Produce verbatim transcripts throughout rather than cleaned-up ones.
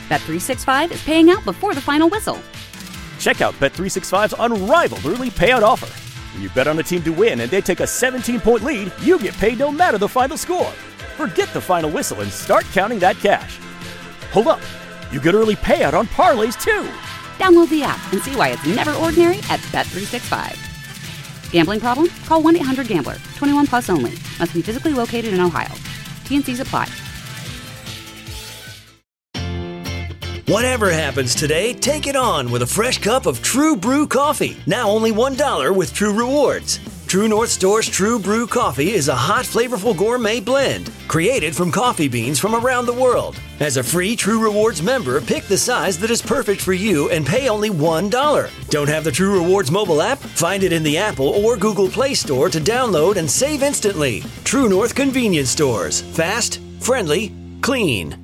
Bet three sixty-five is paying out before the final whistle. Check out Bet three sixty-five's unrivaled early payout offer. When you bet on a team to win and they take a seventeen-point lead, you get paid no matter the final score. Forget the final whistle and start counting that cash. Hold up. You get early payout on parlays, too. Download the app and see why it's never ordinary at Bet three sixty-five. Gambling problem? Call one eight hundred gambler. twenty-one plus only. Must be physically located in Ohio. T N Cs apply. Whatever happens today, take it on with a fresh cup of True Brew coffee. Now only one dollar with True Rewards. True North Store's True Brew coffee is a hot, flavorful gourmet blend created from coffee beans from around the world. As a free True Rewards member, pick the size that is perfect for you and pay only one dollar. Don't have the True Rewards mobile app? Find it in the Apple or Google Play Store to download and save instantly. True North Convenience Stores. Fast, friendly, clean.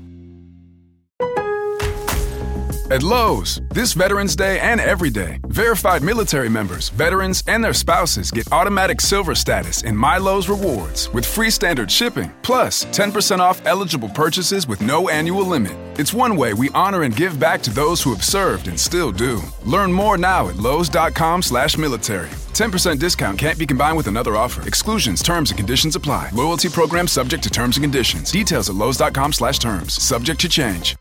At Lowe's, this Veterans Day and every day, verified military members, veterans, and their spouses get automatic silver status in My Lowe's Rewards with free standard shipping, plus ten percent off eligible purchases with no annual limit. It's one way we honor and give back to those who have served and still do. Learn more now at lowes.com slash military. ten percent discount can't be combined with another offer. Exclusions, terms, and conditions apply. Loyalty program subject to terms and conditions. Details at lowes.com slash terms. Subject to change.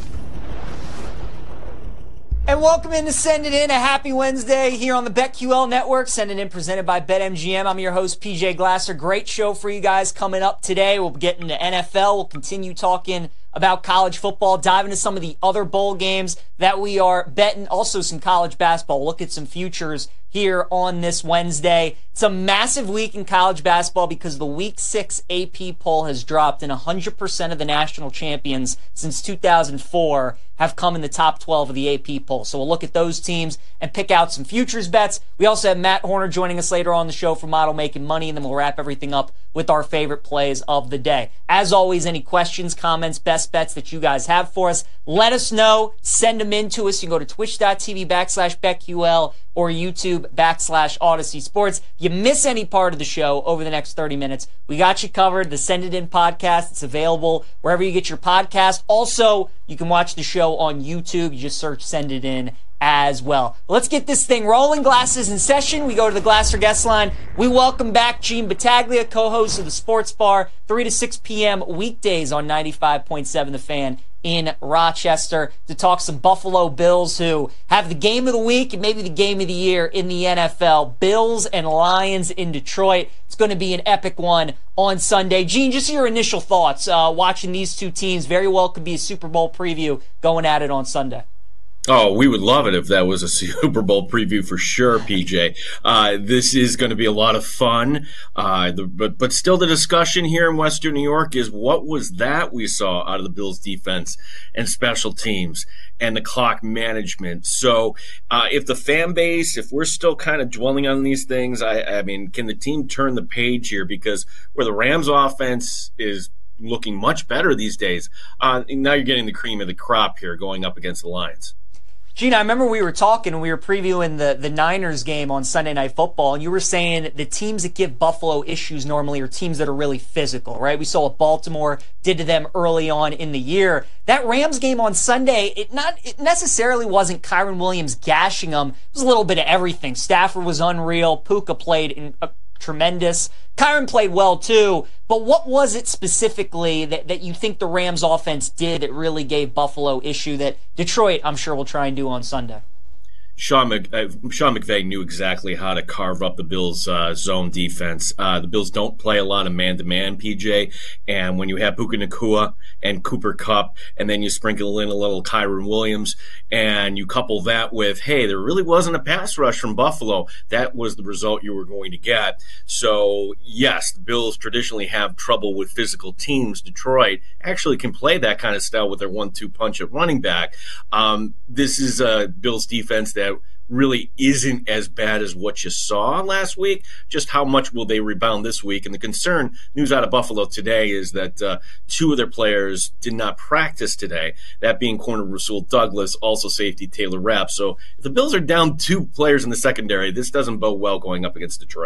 And welcome in to Send It In, a happy Wednesday here on the BetQL Network. Send It In presented by BetMGM. I'm your host, P J Glasser. Great show for you guys coming up today. We'll get into N F L. We'll continue talking about college football, dive into some of the other bowl games that we are betting. Also some college basketball. We'll look at some futures here on this Wednesday. It's a massive week in college basketball because the Week six A P poll has dropped and one hundred percent of the national champions since two thousand four have come in the top twelve of the A P poll. So we'll look at those teams and pick out some futures bets. We also have Matt Horner joining us later on the show for Model Making Money, and then we'll wrap everything up with our favorite plays of the day. As always, any questions, comments, best bets that you guys have for us, let us know. Send them in to us. You can go to twitch.tv backslash BetQL or YouTube backslash Odyssey Sports. If you miss any part of the show over the next thirty minutes, we got you covered. The Send It In podcast, it's available wherever you get your podcast. Also, you can watch the show on YouTube. You just search Send It In as well. Let's get this thing rolling. Glasses in session. We go to the Glasser guest line. We welcome back Gene Battaglia, co-host of the Sports Bar, three to six p.m. weekdays on ninety-five point seven The Fan in Rochester, to talk some Buffalo Bills who have the game of the week and maybe the game of the year in the N F L. Bills and Lions in Detroit. It's going to be an epic one on Sunday. Gene, just your initial thoughts uh, watching these two teams. Very well could be a Super Bowl preview going at it on Sunday. Oh, we would love it if that was a Super Bowl preview for sure, P J. Uh, this is going to be a lot of fun. Uh, the, but, but still the discussion here in Western New York is what was that we saw out of the Bills defense and special teams and the clock management. So uh, if the fan base, if we're still kind of dwelling on these things, I, I mean, can the team turn the page here? Because where the Rams offense is looking much better these days, uh, now you're getting the cream of the crop here going up against the Lions. Gene, I remember we were talking and we were previewing the, the Niners game on Sunday Night Football, and you were saying the teams that give Buffalo issues normally are teams that are really physical, right? We saw what Baltimore did to them early on in the year. That Rams game on Sunday, it not it necessarily wasn't Kyren Williams gashing them. It was a little bit of everything. Stafford was unreal. Puka played in, uh, tremendous. Kyren played well too, but what was it specifically that, that you think the Rams offense did that really gave Buffalo issue that Detroit, I'm sure, will try and do on Sunday? Sean, Mc, uh, Sean McVay knew exactly how to carve up the Bills' uh, zone defense. Uh, the Bills don't play a lot of man-to-man, P J, and when you have Puka Nacua and Cooper Kupp, and then you sprinkle in a little Kyren Williams, and you couple that with, hey, there really wasn't a pass rush from Buffalo, that was the result you were going to get. So, yes, the Bills traditionally have trouble with physical teams. Detroit actually can play that kind of style with their one two punch at running back. Um, this is a Bills defense that really isn't as bad as what you saw last week. Just how much will they rebound this week? And the concern, news out of Buffalo today, is that uh, two of their players did not practice today, that being corner Rasul Douglas, also safety Taylor Rapp. So if the Bills are down two players in the secondary, this doesn't bode well going up against Detroit.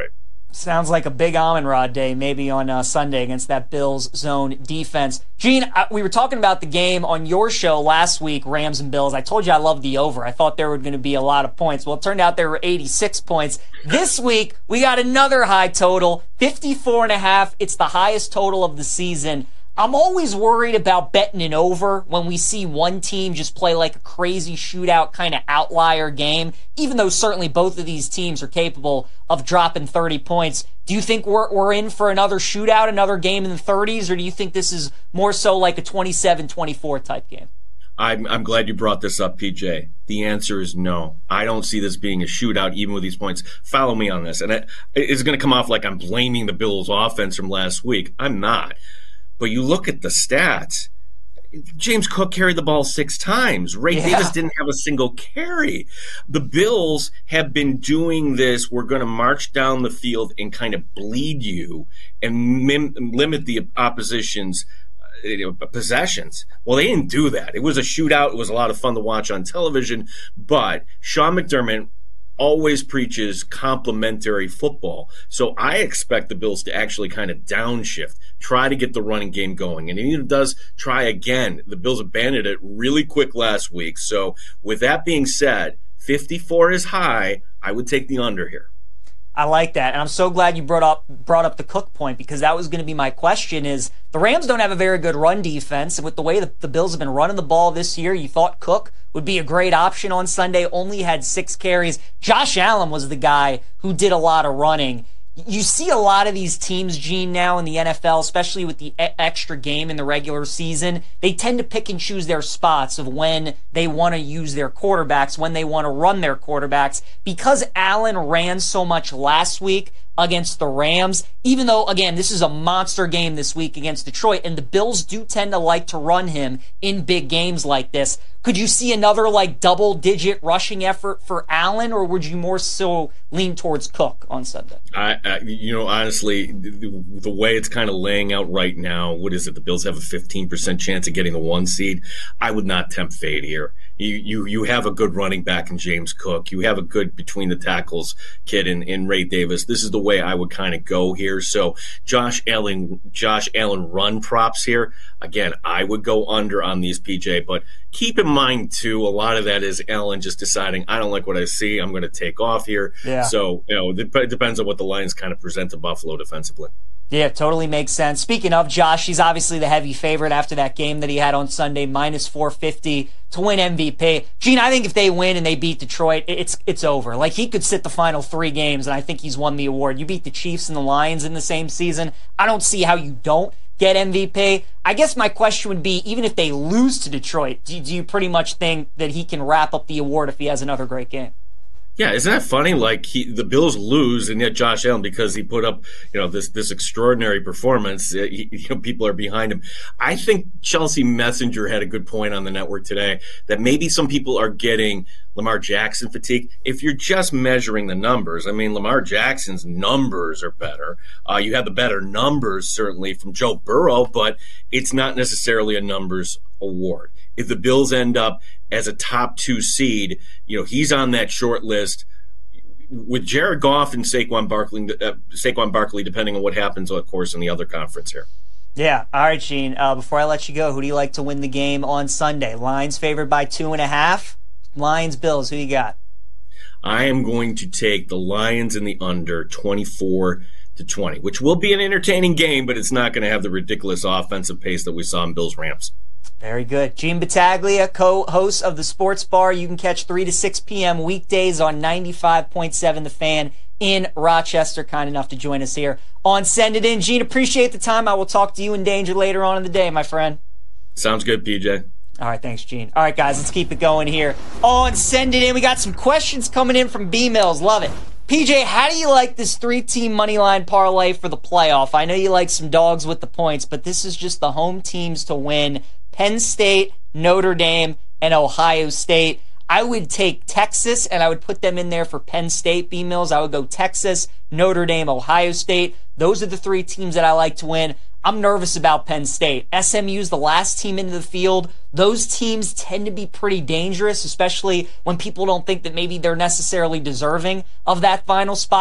Sounds like a big Amon Ra day, maybe on uh, Sunday against that Bills zone defense. Gene, I, we were talking about the game on your show last week, Rams and Bills. I told you I loved the over. I thought there were going to be a lot of points. Well, it turned out there were eighty-six points. This week, we got another high total, fifty-four and a half. It's the highest total of the season. I'm always worried about betting an over when we see one team just play like a crazy shootout kind of outlier game, even though certainly both of these teams are capable of dropping thirty points. Do you think we're we're in for another shootout, another game in the thirties, or do you think this is more so like a twenty-seven twenty-four type game? I'm, I'm glad you brought this up, P J. The answer is no. I don't see this being a shootout, even with these points. Follow me on this. And it, it's going to come off like I'm blaming the Bills' offense from last week. I'm not. But you look at the stats. James Cook carried the ball six times. Ray yeah. Davis didn't have a single carry. The Bills have been doing this. We're going to march down the field and kind of bleed you and mim- limit the opposition's uh, possessions. Well, they didn't do that. It was a shootout. It was a lot of fun to watch on television. But Sean McDermott always preaches complementary football. So I expect the Bills to actually kind of downshift, try to get the running game going. And he does try again. The Bills abandoned it really quick last week. So with that being said, fifty-four is high. I would take the under here. I like that, and I'm so glad you brought up brought up the Cook point, because that was going to be my question. Is the Rams don't have a very good run defense, and with the way that the Bills have been running the ball this year, you thought Cook would be a great option on Sunday. Only had six carries. Josh Allen was the guy who did a lot of running. You see a lot of these teams, Gene, now in the N F L, especially with the e- extra game in the regular season, they tend to pick and choose their spots of when they want to use their quarterbacks, when they want to run their quarterbacks. Because Allen ran so much last week against the Rams, even though, again, this is a monster game this week against Detroit, and the Bills do tend to like to run him in big games like this. Could you see another, like, double-digit rushing effort for Allen, or would you more so lean towards Cook on Sunday? I, I you know, honestly, the, the way it's kind of laying out right now, what is it? The Bills have a fifteen percent chance of getting the one seed. I would not tempt fate here. You you you have a good running back in James Cook. You have a good between the tackles kid in, in Ray Davis. This is the way I would kind of go here. So Josh Allen, Josh Allen run props here. Again, I would go under on these, P J, but keep in mind, too, a lot of that is Allen just deciding, I don't like what I see, I'm going to take off here. Yeah. So, you know, it depends on what the Lions kind of present to Buffalo defensively. Yeah, totally makes sense. Speaking of Josh, he's obviously the heavy favorite after that game that he had on Sunday, minus four fifty to win M V P. Gene, I think if they win and they beat Detroit, it's it's over. Like, he could sit the final three games, and I think he's won the award. You beat the Chiefs and the Lions in the same season. I don't see how you don't get M V P. I guess my question would be, even if they lose to Detroit, do, do you pretty much think that he can wrap up the award if he has another great game? Yeah, isn't that funny? Like, he, the Bills lose, and yet Josh Allen, because he put up, you know, this this extraordinary performance, he, you know, people are behind him. I think Chelsea Messenger had a good point on the network today that maybe some people are getting Lamar Jackson fatigue. If you're just measuring the numbers, I mean, Lamar Jackson's numbers are better. Uh, you have the better numbers, certainly, from Joe Burrow, but it's not necessarily a numbers award. If the Bills end up as a top two seed, you know, he's on that short list with Jared Goff and Saquon Barkley, uh, Saquon Barkley, depending on what happens, of course, in the other conference here. Yeah. All right, Gene. Uh, before I let you go, who do you like to win the game on Sunday? Lions favored by two and a half. Lions, Bills, who you got? I am going to take the Lions in the under twenty-four to twenty, which will be an entertaining game, but it's not going to have the ridiculous offensive pace that we saw in Bills Rams. Very good. Gene Battaglia, co-host of the Sports Bar. You can catch three to six p.m. weekdays on ninety-five point seven The Fan in Rochester. Kind enough to join us here on Send It In. Gene, appreciate the time. I will talk to you in Danger later on in the day, my friend. Sounds good, P J. All right, thanks, Gene. All right, guys, let's keep it going here on Send It In. We got some questions coming in from B-Mills. Love it. P J, how do you like this three-team moneyline parlay for the playoff? I know you like some dogs with the points, but this is just the home teams to win. Penn State, Notre Dame, and Ohio State. I would take Texas, and I would put them in there for Penn State, B-Mills. I would go Texas, Notre Dame, Ohio State. Those are the three teams that I like to win. I'm nervous about Penn State. S M U's the last team into the field. Those teams tend to be pretty dangerous, especially when people don't think that maybe they're necessarily deserving of that final spot.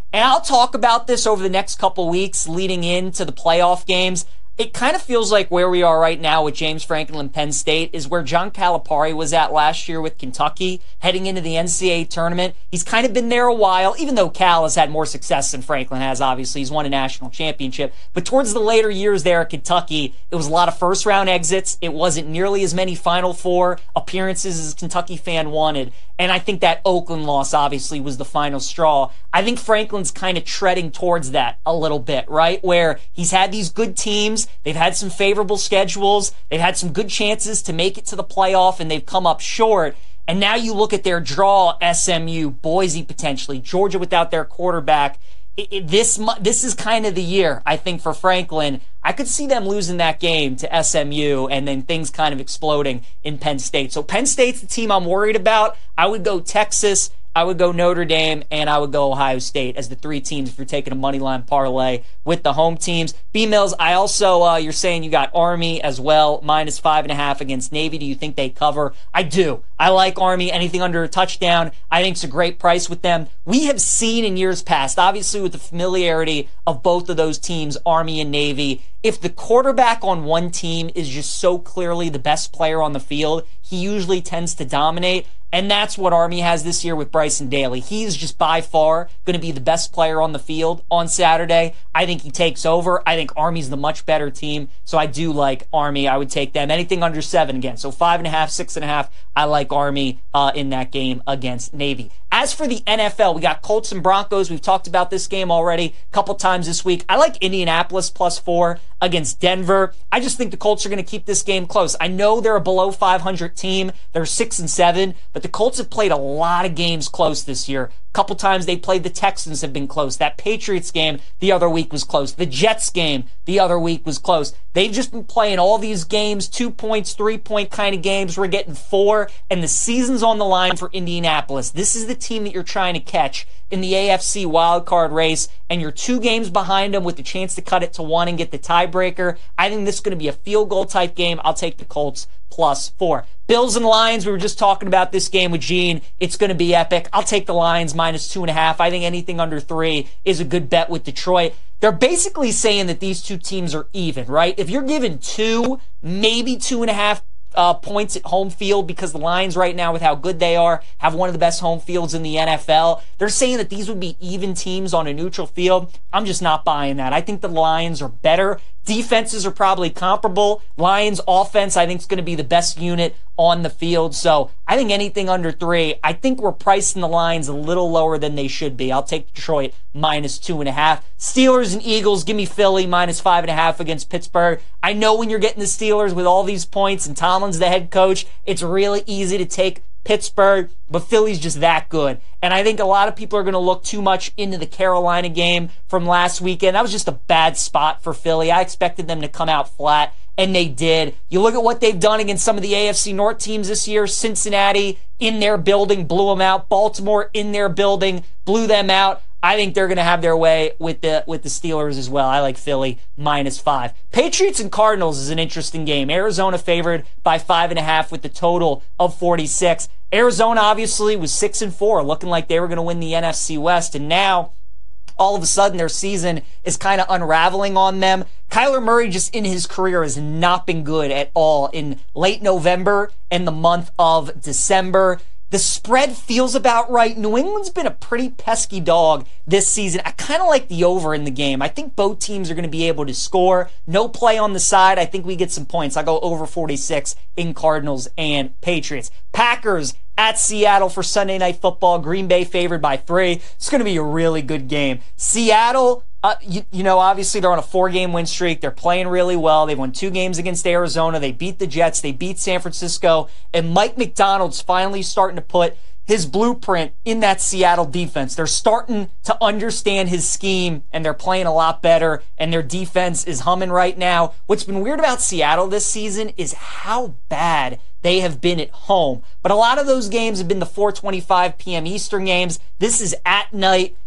And I'll talk about this over the next couple weeks leading into the playoff games. It kind of feels like where we are right now with James Franklin and Penn State is where John Calipari was at last year with Kentucky, heading into the N C double A tournament. He's kind of been there a while, even though Cal has had more success than Franklin has, obviously. He's won a national championship. But towards the later years there at Kentucky, it was a lot of first-round exits. It wasn't nearly as many Final Four appearances as a Kentucky fan wanted. And I think that Oakland loss, obviously, was the final straw. I think Franklin's kind of treading towards that a little bit, right? Where he's had these good teams. They've had some favorable schedules. They've had some good chances to make it to the playoff, and they've come up short. And now you look at their draw, S M U, Boise potentially, Georgia without their quarterback. It, it, this this is kind of the year, I think, for Franklin. I could see them losing that game to S M U and then things kind of exploding in Penn State. So Penn State's the team I'm worried about. I would go Texas, I would go Notre Dame, and I would go Ohio State as the three teams if you're taking a money line parlay with the home teams. B-Mills, I also, uh, you're saying you got Army as well, minus five and a half against Navy. Do you think they cover? I do. I like Army. Anything under a touchdown, I think it's a great price with them. We have seen in years past, obviously with the familiarity of both of those teams, Army and Navy, if the quarterback on one team is just so clearly the best player on the field, he usually tends to dominate. And that's what Army has this year with Bryson Daly. He's just by far going to be the best player on the field on Saturday. I think he takes over. I think Army's the much better team. So I do like Army. I would take them. Anything under seven again. So five and a half, six and a half. I like Army uh, in that game against Navy. As for the N F L, we got Colts and Broncos. We've talked about this game already a couple times this week. I like Indianapolis plus four against Denver. I just think the Colts are going to keep this game close. I know they're a below five hundred team. They're six and seven, but the Colts have played a lot of games close this year. A couple times they played the Texans have been close. That Patriots game the other week was close. The Jets game the other week was close. They've just been playing all these games, two points, three point kind of games. We're getting four, and the season's on the line for Indianapolis. This is the team that you're trying to catch in the A F C wildcard race, and you're two games behind them with the chance to cut it to one and get the tiebreaker. I think this is going to be a field goal type game. I'll take the Colts plus four. Bills and Lions, we were just talking about this game with Gene. It's going to be epic. I'll take the Lions minus two and a half. I think anything under three is a good bet with Detroit. They're basically saying that these two teams are even, right? If you're given two, maybe two and a half Uh, points at home field, because the Lions right now, with how good they are, have one of the best home fields in the N F L. They're saying that these would be even teams on a neutral field. I'm just not buying that. I think the Lions are better. Defenses are probably comparable. Lions offense, I think, is going to be the best unit on the field. So I think anything under three, I think we're pricing the Lions a little lower than they should be. I'll take Detroit minus two and a half. Steelers and Eagles, give me Philly minus five and a half against Pittsburgh. I know when you're getting the Steelers with all these points and Tomlin's the head coach, it's really easy to take Pittsburgh, but Philly's just that good. And I think a lot of people are going to look too much into the Carolina game from last weekend. That was just a bad spot for Philly. I expected them to come out flat, and they did. You look at what they've done against some of the A F C North teams this year. Cincinnati in their building blew them out. Baltimore in their building blew them out. I think they're going to have their way with the with the Steelers as well. I like Philly minus five. Patriots and Cardinals is an interesting game. Arizona favored by five and a half with the total of forty-six. Arizona obviously was six and four, looking like they were going to win the N F C West, and now all of a sudden their season is kind of unraveling on them. Kyler Murray just in his career has not been good at all in late November and the month of December. The spread feels about right. New England's been a pretty pesky dog this season. I kind of like the over in the game. I think both teams are going to be able to score. No play on the side. I think we get some points. I'll go over forty-six in Cardinals and Patriots. Packers at Seattle for Sunday Night Football. Green Bay favored by three. It's going to be a really good game. Seattle, Uh, you, you know, obviously they're on a four-game win streak. They're playing really well. They won two games against Arizona. They beat the Jets. They beat San Francisco. And Mike McDonald's finally starting to put his blueprint in that Seattle defense. They're starting to understand his scheme, and they're playing a lot better, and their defense is humming right now. What's been weird about Seattle this season is how bad they have been at home. But a lot of those games have been the four twenty-five p.m. Eastern games. This is at night.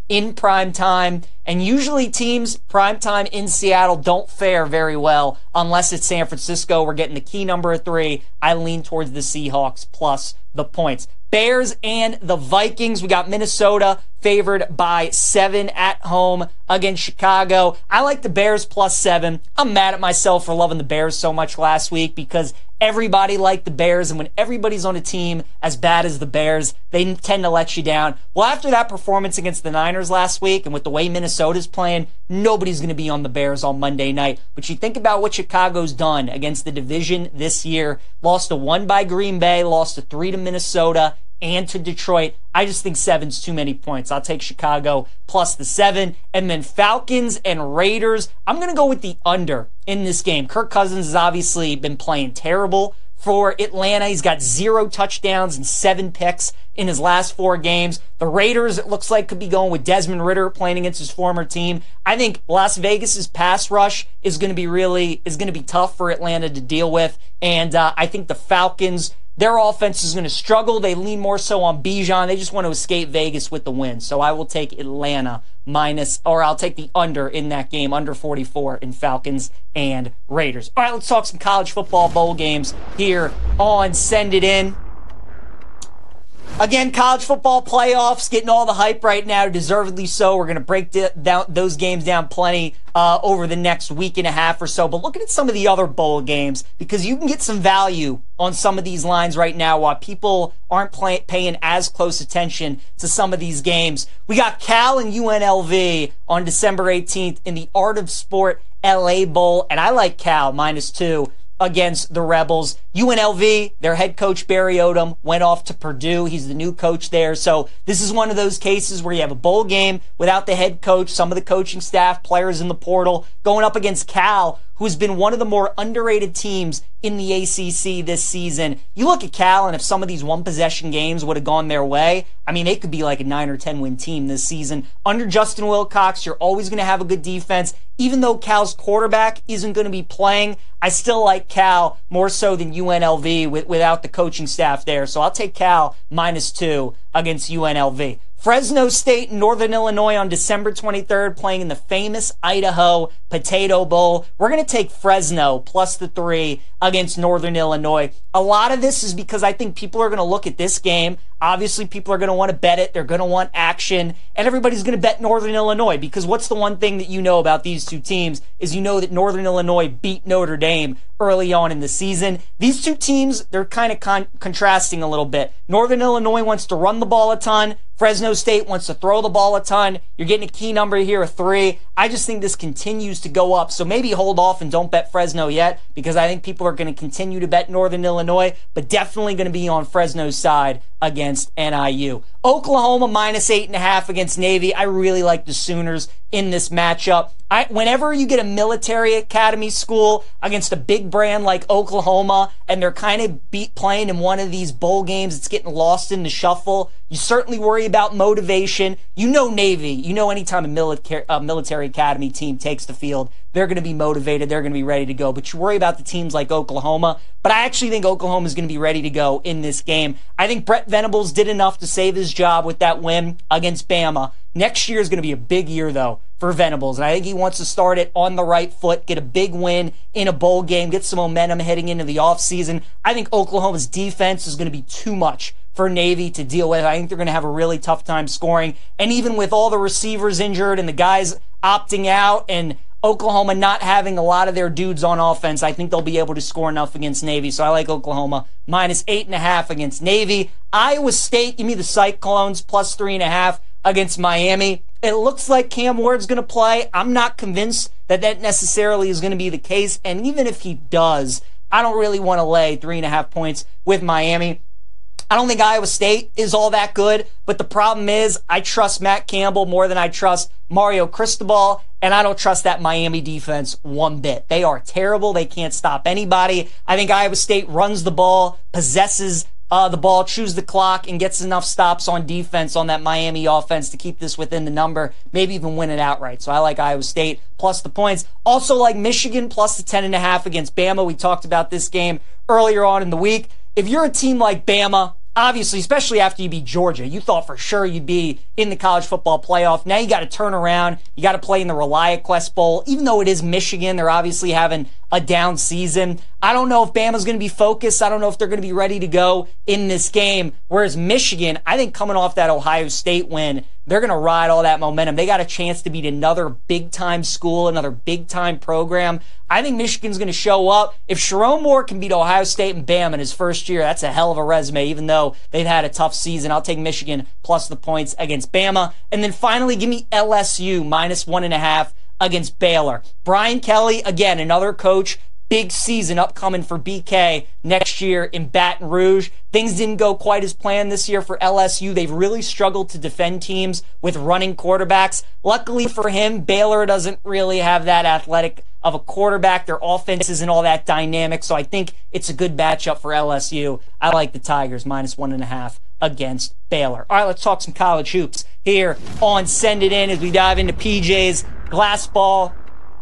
in prime time. And usually teams prime time in Seattle don't fare very well unless it's San Francisco. We're getting the key number of three. I lean towards the Seahawks plus the points. Bears and the Vikings. We got Minnesota favored by seven at home against Chicago. I like the Bears plus seven. I'm mad at myself for loving the Bears so much last week because everybody liked the Bears, and when everybody's on a team as bad as the Bears, they tend to let you down. Well, after that performance against the Niners last week, and with the way Minnesota's playing, nobody's going to be on the Bears on Monday night. But you think about what Chicago's done against the division this year. Lost to one by Green Bay, lost to three to Minnesota, and to Detroit. I just think seven's too many points. I'll take Chicago plus the seven. And then Falcons and Raiders. I'm going to go with the under in this game. Kirk Cousins has obviously been playing terrible for Atlanta. He's got zero touchdowns and seven picks in his last four games. The Raiders, it looks like, could be going with Desmond Ridder playing against his former team. I think Las Vegas's pass rush is going to be really, is going to be tough for Atlanta to deal with. And uh, I think the Falcons, their offense is going to struggle. They lean more so on Bijan. They just want to escape Vegas with the win. So I will take Atlanta minus, or I'll take the under in that game, under forty-four in Falcons and Raiders. All right, let's talk some college football bowl games here on Send It In. Again, college football playoffs getting all the hype right now, deservedly so. We're going to break down those games down plenty uh, over the next week and a half or so. But looking at some of the other bowl games, because you can get some value on some of these lines right now while people aren't play, paying as close attention to some of these games. We got Cal and U N L V on December eighteenth in the Art of Sport L A Bowl, and I like Cal minus two against the Rebels. U N L V, their head coach Barry Odom went off to Purdue. He's the new coach there. So this is one of those cases where you have a bowl game without the head coach, some of the coaching staff, players in the portal, going up against Cal, who has been one of the more underrated teams in the A C C this season. You look at Cal, and if some of these one-possession games would have gone their way, I mean, they could be like a nine or ten win team this season. Under Justin Wilcox, you're always going to have a good defense. Even though Cal's quarterback isn't going to be playing, I still like Cal more so than U N L V with, without the coaching staff there. So I'll take Cal minus two against U N L V. Fresno State and Northern Illinois on December twenty-third playing in the famous Idaho Potato Bowl. We're going to take Fresno plus the three against Northern Illinois. A lot of this is because I think people are going to look at this game. Obviously, people are going to want to bet it. They're going to want action. And everybody's going to bet Northern Illinois because what's the one thing that you know about these two teams is you know that Northern Illinois beat Notre Dame early on in the season. These two teams, they're kind of con- contrasting a little bit. Northern Illinois wants to run the ball a ton. Fresno State wants to throw the ball a ton. You're getting a key number here, a three. I just think this continues to go up. So maybe hold off and don't bet Fresno yet because I think people are going to continue to bet Northern Illinois, but definitely going to be on Fresno's side against N I U. Oklahoma minus eight and a half against Navy. I really like the Sooners in this matchup. I, whenever you get a military academy school against a big brand like Oklahoma and they're kind of beat playing in one of these bowl games, it's getting lost in the shuffle. You certainly worry about motivation. You know Navy. You know anytime a military, a military academy team takes the field, they're going to be motivated. They're going to be ready to go. But you worry about the teams like Oklahoma. But I actually think Oklahoma is going to be ready to go in this game. I think Brett Venables did enough to save his job with that win against Bama. Next year is going to be a big year, though, for Venables. And I think he wants to start it on the right foot, get a big win in a bowl game, get some momentum heading into the offseason. I think Oklahoma's defense is going to be too much for Navy to deal with. I think they're going to have a really tough time scoring. And even with all the receivers injured and the guys opting out and Oklahoma not having a lot of their dudes on offense, I think they'll be able to score enough against Navy. So I like Oklahoma minus eight and a half against Navy. Iowa State, give me the Cyclones plus three and a half against Miami. It looks like Cam Ward's going to play. I'm not convinced that that necessarily is going to be the case. And even if he does, I don't really want to lay three and a half points with Miami. I don't think Iowa State is all that good, but the problem is I trust Matt Campbell more than I trust Mario Cristobal, and I don't trust that Miami defense one bit. They are terrible. They can't stop anybody. I think Iowa State runs the ball, possesses uh, the ball, chews the clock, and gets enough stops on defense on that Miami offense to keep this within the number, maybe even win it outright. So I like Iowa State plus the points. Also like Michigan plus the ten and a half against Bama. We talked about this game earlier on in the week. If you're a team like Bama, obviously, especially after you beat Georgia, you thought for sure you'd be in the college football playoff. Now you got to turn around. You got to play in the ReliaQuest Bowl. Even though it is Michigan, they're obviously having a down season. I don't know if Bama's going to be focused. I don't know if they're going to be ready to go in this game. Whereas Michigan, I think coming off that Ohio State win, they're going to ride all that momentum. They got a chance to beat another big-time school, another big-time program. I think Michigan's going to show up. If Sharon Moore can beat Ohio State and Bama in his first year, that's a hell of a resume, even though they've had a tough season. I'll take Michigan plus the points against Bama. And then finally, give me L S U minus one and a half against Baylor. Brian Kelly, again, another coach. Big season upcoming for B K next year in Baton Rouge. Things didn't go quite as planned this year for L S U. They've really struggled to defend teams with running quarterbacks. Luckily for him, Baylor doesn't really have that athletic of a quarterback. Their offense isn't all that dynamic, so I think it's a good matchup for L S U. I like the Tigers minus one and a half against Baylor. All right, let's talk some college hoops here on Send It In as we dive into P J's Glass Ball.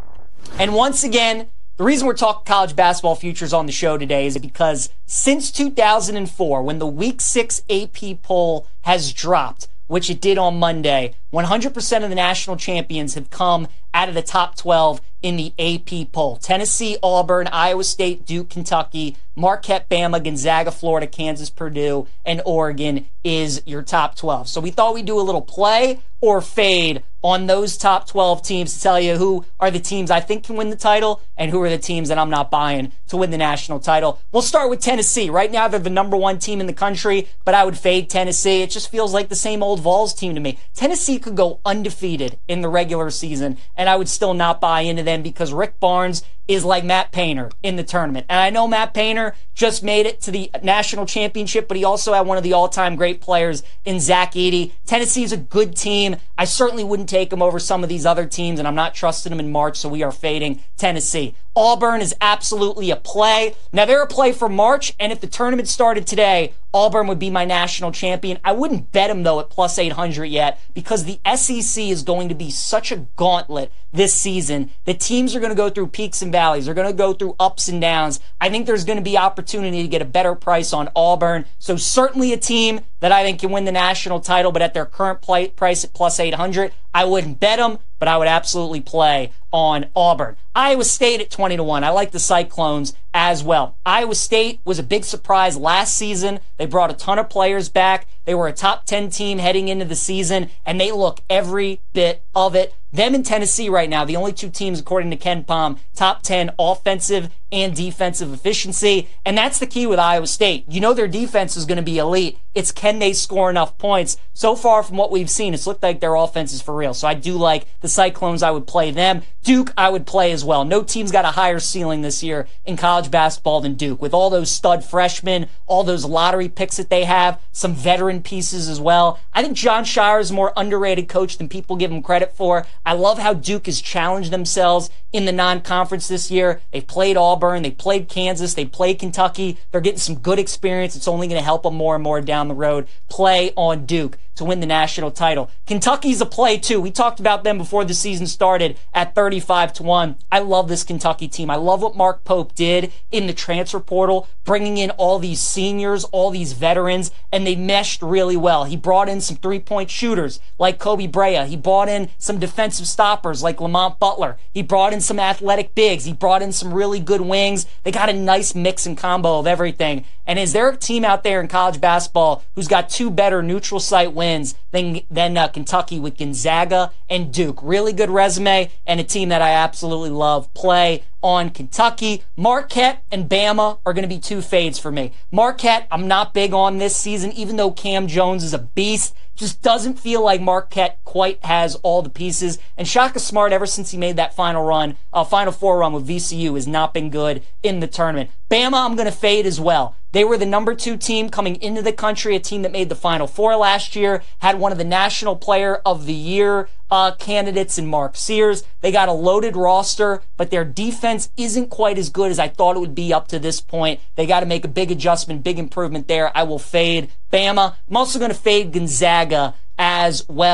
And once again, the reason we're talking college basketball futures on the show today is because since two thousand four, when the Week six A P poll has dropped, which it did on Monday, one hundred percent of the national champions have come out of the top twelve in the A P poll. Tennessee, Auburn, Iowa State, Duke, Kentucky, Marquette, Bama, Gonzaga, Florida, Kansas, Purdue, and Oregon is your top twelve. So we thought we'd do a little play or fade on those top twelve teams to tell you who are the teams I think can win the title and who are the teams that I'm not buying to win the national title. We'll start with Tennessee. Right now, they're the number one team in the country, but I would fade Tennessee. It just feels like the same old Vols team to me. Tennessee could go undefeated in the regular season, and I would still not buy into them because Rick Barnes is like Matt Painter in the tournament. And I know Matt Painter just made it to the national championship, but he also had one of the all-time great players in Zach Edey. Tennessee is a good team. I certainly wouldn't take them over some of these other teams, and I'm not trusting them in March, so we are fading Tennessee. Auburn is absolutely a play. Now, they're a play for March, and if the tournament started today, Auburn would be my national champion. I wouldn't bet them, though, at plus eight hundred yet, because the S E C is going to be such a gauntlet this season. The teams are going to go through peaks and valleys. They're going to go through ups and downs. I think there's going to be opportunity to get a better price on Auburn. So certainly a team that I think can win the national title, but at their current play, price at plus eight hundred, I wouldn't bet them, but I would absolutely play on Auburn. Iowa State at twenty to one. I like the Cyclones as well. Iowa State was a big surprise last season. They brought a ton of players back. They were a top ten team heading into the season, and they look every bit of it. Them and Tennessee right now, the only two teams, according to Ken Pom, top ten offensive and defensive efficiency. And that's the key with Iowa State. You know their defense is going to be elite. It's can they score enough points? So far from what we've seen, it's looked like their offense is for real. So I do like the Cyclones. I would play them. Duke, I would play as well. No team's got a higher ceiling this year in college basketball than Duke. With all those stud freshmen, all those lottery picks that they have, some veteran pieces as well. I think John Shire is a more underrated coach than people give him credit for. I love how Duke has challenged themselves in the non-conference this year. They've played Auburn, they played Kansas, they played Kentucky. They're getting some good experience. It's only going to help them more and more down the road. Play on Duke to win the national title. Kentucky's a play too. We talked about them before the season started at thirty-five to one. I love this Kentucky team. I love what Mark Pope did in the transfer portal, bringing in all these seniors, all these veterans, and they meshed really well. He brought in some three-point shooters like Kobe Brea. He brought in some defensive stoppers like Lamont Butler. He brought in some athletic bigs. He brought in some really good wings. They got a nice mix and combo of everything. And is there a team out there in college basketball who's got two better neutral site wins than, than uh, Kentucky with Gonzaga and Duke? Really good resume and a team that I absolutely love. Play on Kentucky. Marquette and Bama are going to be two fades for me. Marquette, I'm not big on this season, even though Cam Jones is a beast. Just doesn't feel like Marquette quite has all the pieces. And Shaka Smart, ever since he made that final run, uh, Final Four run with V C U, has not been good in the tournament. Bama, I'm going to fade as well. They were the number two team coming into the country, a team that made the Final Four last year, had one of the National Player of the Year uh, candidates in Mark Sears. They got a loaded roster, but their defense isn't quite as good as I thought it would be up to this point. They got to make a big adjustment, big improvement there. I will fade Bama. I'm also going to fade Gonzaga as well.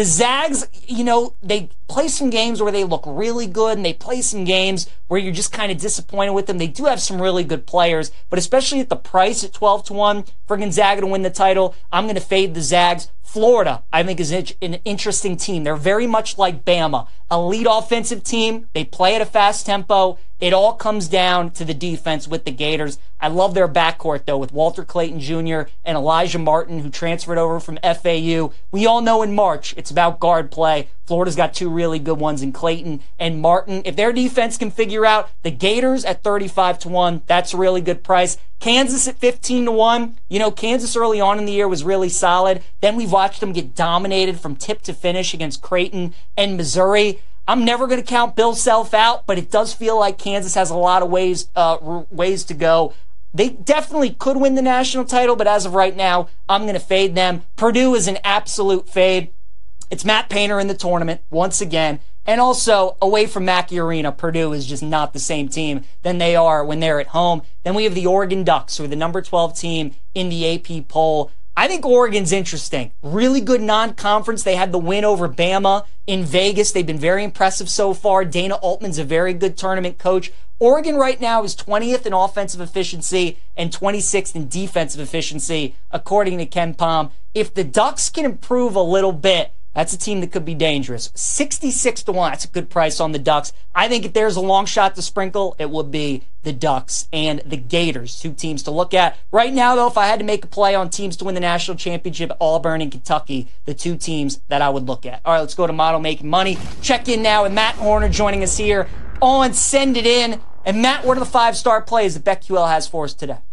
The Zags, you know, they play some games where they look really good, and they play some games where you're just kind of disappointed with them. They do have some really good players, but especially at the price at twelve to one for Gonzaga to win the title, I'm going to fade the Zags. Florida, I think, is an interesting team. They're very much like Bama. Elite offensive team. They play at a fast tempo. It all comes down to the defense with the Gators. I love their backcourt, though, with Walter Clayton Junior and Elijah Martin, who transferred over from F A U. We all know in March it's about guard play. Florida's got two really good ones in Clayton and Martin. If their defense can figure out the Gators at thirty-five to one, that's a really good price. Kansas at fifteen to one. You know, Kansas early on in the year was really solid. Then we've watched them get dominated from tip to finish against Creighton and Missouri. I'm never going to count Bill Self out, but it does feel like Kansas has a lot of ways uh, ways to go. They definitely could win the national title, but as of right now, I'm going to fade them. Purdue is an absolute fade. It's Matt Painter in the tournament once again. And also, away from Mackey Arena, Purdue is just not the same team than they are when they're at home. Then we have the Oregon Ducks, who are the number twelve team in the A P poll. I think Oregon's interesting. Really good non-conference. They had the win over Bama in Vegas. They've been very impressive so far. Dana Altman's a very good tournament coach. Oregon right now is twentieth in offensive efficiency and twenty-sixth in defensive efficiency, according to Ken Pom. If the Ducks can improve a little bit, that's a team that could be dangerous. sixty-six to one, that's a good price on the Ducks. I think if there's a long shot to sprinkle, it would be the Ducks and the Gators, two teams to look at. Right now, though, if I had to make a play on teams to win the national championship, Auburn and Kentucky, the two teams that I would look at. All right, let's go to Model Making Money. Check in now with Matt Horner joining us here on Send It In. And Matt, what are the five-star plays that BetQL has for us today?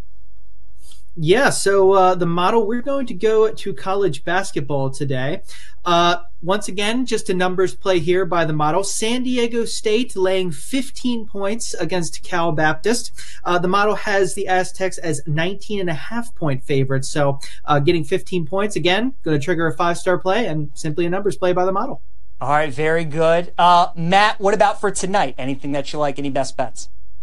Yeah, so uh, the model, we're going to go to college basketball today. Uh, once again, just a numbers play here by the model. San Diego State laying fifteen points against Cal Baptist. Uh, the model has the Aztecs as nineteen and a half point favorites. So uh, getting fifteen points, again, going to trigger a five-star play and simply a numbers play by the model. All right, very good. Uh, Matt, what about for tonight? Anything that you like? Any best bets?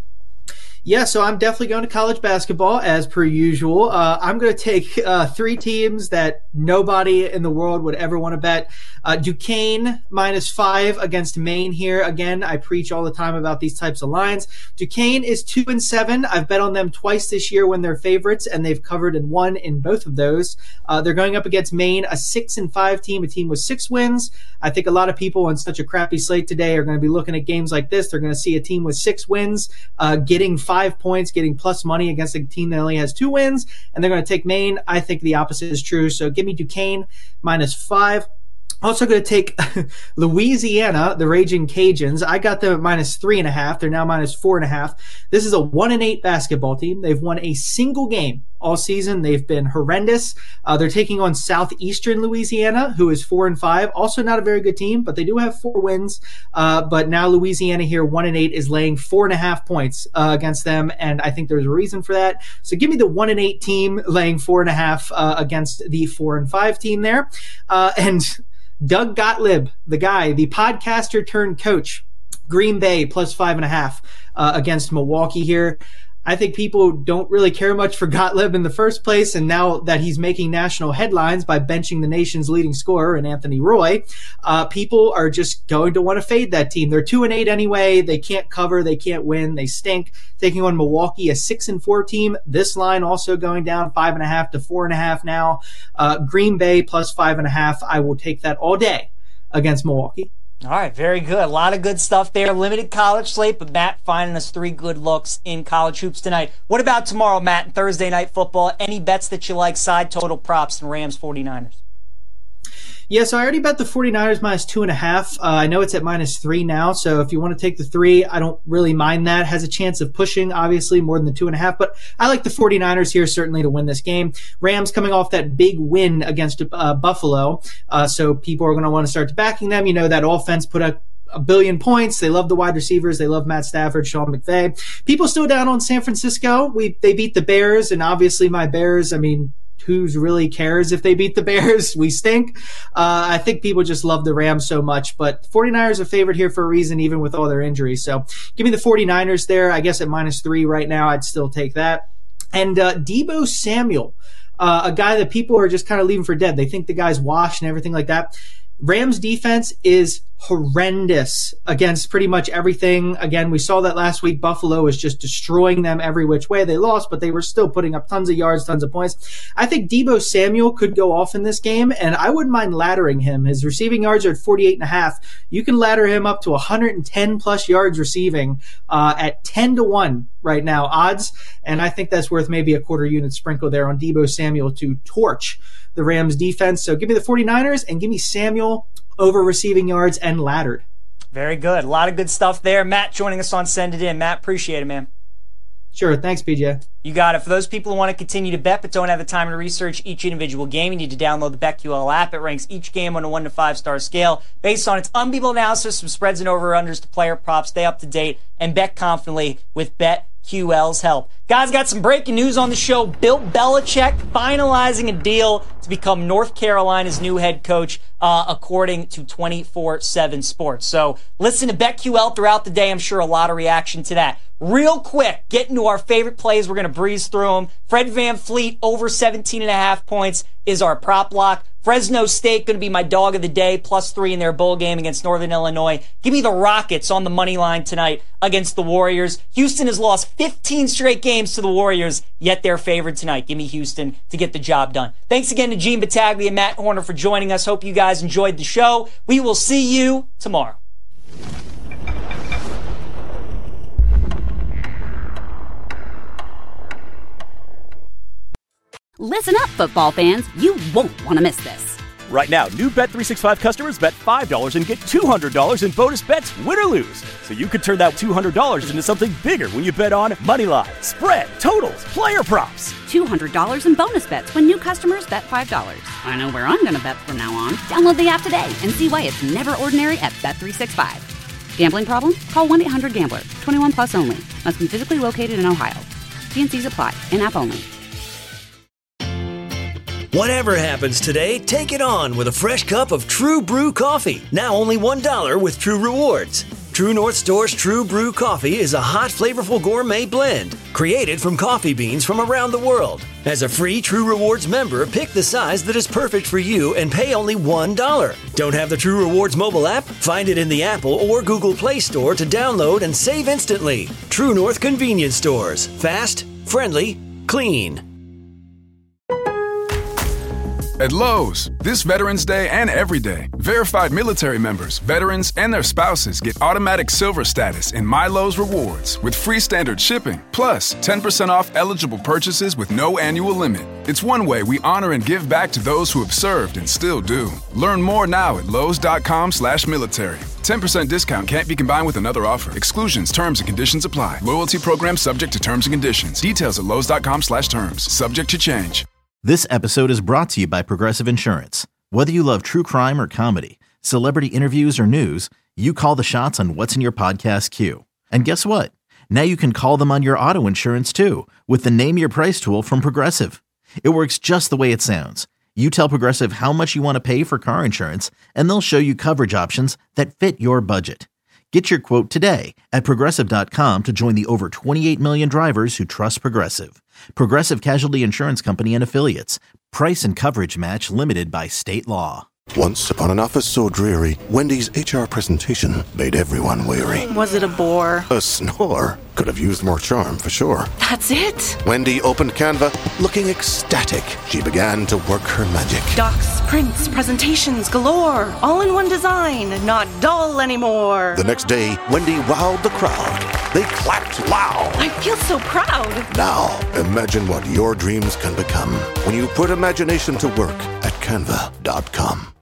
Yeah, so I'm definitely going to college basketball as per usual. Uh, I'm going to take uh, three teams that nobody in the world would ever want to bet. Uh, Duquesne minus five against Maine here. Again, I preach all the time about these types of lines. Duquesne is two and seven. I've bet on them twice this year when they're favorites, and they've covered and won in both of those. Uh, they're going up against Maine, a six and five team, a team with six wins. I think a lot of people on such a crappy slate today are going to be looking at games like this. They're going to see a team with six wins uh, getting five. Five points, getting plus money against a team that only has two wins, and they're going to take Maine. I think the opposite is true, so give me Duquesne minus five. Also going to take Louisiana, the Raging Cajuns. I got them at minus three and a half. They're now minus four and a half. This is a one and eight basketball team. They've won a single game all season. They've been horrendous. Uh, they're taking on Southeastern Louisiana, who is four and five. Also not a very good team, but they do have four wins. Uh, but now Louisiana here, one and eight, is laying four and a half points uh, against them, and I think there's a reason for that. So give me the one and eight team laying four and a half uh, against the four and five team there, uh, and. Doug Gottlieb, the guy, the podcaster turned coach, Green Bay plus five and a half uh, against Milwaukee here. I think people don't really care much for Gottlieb in the first place, and now that he's making national headlines by benching the nation's leading scorer in Anthony Roy, uh, people are just going to want to fade that team. They're two and eight anyway. They can't cover. They can't win. They stink. Taking on Milwaukee, a six and four team. This line also going down five and a half to four and a half now. Uh, Green Bay plus five and a half. I will take that all day against Milwaukee. All right, very good. A lot of good stuff there. Limited college slate, but Matt finding us three good looks in college hoops tonight. What about tomorrow, Matt, and Thursday night football? Any bets that you like, side total props, and Rams forty-niners? Yeah, so I already bet the forty-niners minus two and a half. Uh, I know it's at minus three now, so if you want to take the three, I don't really mind that. Has a chance of pushing, obviously, more than the two and a half, but I like the forty-niners here certainly to win this game. Rams coming off that big win against uh, Buffalo, uh, so people are going to want to start backing them. You know, that offense put up a billion points. They love the wide receivers. They love Matt Stafford, Sean McVay. People still down on San Francisco. We They beat the Bears, and obviously my Bears, I mean, who's really cares if they beat the Bears? We stink. Uh, I think people just love the Rams so much, but forty-niners are favored here for a reason, even with all their injuries. So give me the forty-niners there. I guess at minus three right now, I'd still take that. And uh, Deebo Samuel, uh, a guy that people are just kind of leaving for dead. They think the guy's washed and everything like that. Rams defense is horrendous against pretty much everything. Again, we saw that last week. Buffalo is just destroying them every which way. They lost, but they were still putting up tons of yards, tons of points. I think Deebo Samuel could go off in this game, and I wouldn't mind laddering him. His receiving yards are at forty-eight and a half. You can ladder him up to one hundred ten plus yards receiving uh, at ten to one right now odds, and I think that's worth maybe a quarter unit sprinkle there on Deebo Samuel to torch the Rams defense. So give me the 49ers and give me Samuel over receiving yards and laddered. Very good. A lot of good stuff there. Matt joining us on Send It In. Matt, appreciate it, man. Sure. Thanks, P J. You got it. For those people who want to continue to bet but don't have the time to research each individual game, you need to download the BetQL app. It ranks each game on a one to five star scale based on its unbeatable analysis from spreads and over-unders to player props. Stay up to date and bet confidently with BetQL's help. Guys, got some breaking news on the show. Bill Belichick finalizing a deal to become North Carolina's new head coach, uh, according to twenty-four seven Sports. So listen to BetQL throughout the day. I'm sure a lot of reaction to that. Real quick, get into our favorite plays. We're going to breeze through them. Fred VanVleet over seventeen and a half points is our prop lock. Fresno State going to be my dog of the day, plus three in their bowl game against Northern Illinois. Give me the Rockets on the money line tonight against the Warriors. Houston has lost fifteen straight games to the Warriors, yet they're favored tonight. Give me Houston to get the job done. Thanks again to Gene Battaglia and Matt Horner for joining us. Hope you guys enjoyed the show. We will see you tomorrow. Listen up, football fans. You won't want to miss this. Right now, new Bet three sixty-five customers bet five dollars and get two hundred dollars in bonus bets, win or lose. So you could turn that two hundred dollars into something bigger when you bet on moneyline, spread, totals, player props. two hundred dollars in bonus bets when new customers bet five dollars. I know where I'm going to bet from now on. Download the app today and see why it's never ordinary at Bet three sixty-five. Gambling problem? Call one eight hundred gambler. twenty-one plus only. Must be physically located in Ohio. T N Cs apply. In-app only. Whatever happens today, take it on with a fresh cup of True Brew coffee. Now only one dollar with True Rewards. True North Store's True Brew coffee is a hot, flavorful gourmet blend created from coffee beans from around the world. As a free True Rewards member, pick the size that is perfect for you and pay only one dollar. Don't have the True Rewards mobile app? Find it in the Apple or Google Play Store to download and save instantly. True North Convenience Stores. Fast, friendly, clean. At Lowe's, this Veterans Day and every day, verified military members, veterans, and their spouses get automatic silver status in My Lowe's Rewards with free standard shipping, plus ten percent off eligible purchases with no annual limit. It's one way we honor and give back to those who have served and still do. Learn more now at lowes.com slash military. ten percent discount can't be combined with another offer. Exclusions, terms, and conditions apply. Loyalty program subject to terms and conditions. Details at lowes.com slash terms. Subject to change. This episode is brought to you by Progressive Insurance. Whether you love true crime or comedy, celebrity interviews or news, you call the shots on what's in your podcast queue. And guess what? Now you can call them on your auto insurance too with the Name Your Price tool from Progressive. It works just the way it sounds. You tell Progressive how much you want to pay for car insurance, and they'll show you coverage options that fit your budget. Get your quote today at Progressive dot com to join the over twenty-eight million drivers who trust Progressive. Progressive Casualty Insurance Company and Affiliates. Price and coverage match limited by state law. Once upon an office so dreary, Wendy's H R presentation made everyone weary. Was it a bore? A snore. Could have used more charm, for sure. That's it? Wendy opened Canva, looking ecstatic. She began to work her magic. Docs, prints, presentations galore. All in one design, not dull anymore. The next day, Wendy wowed the crowd. They clapped loud. I feel so proud. Now, imagine what your dreams can become when you put imagination to work at canva dot com.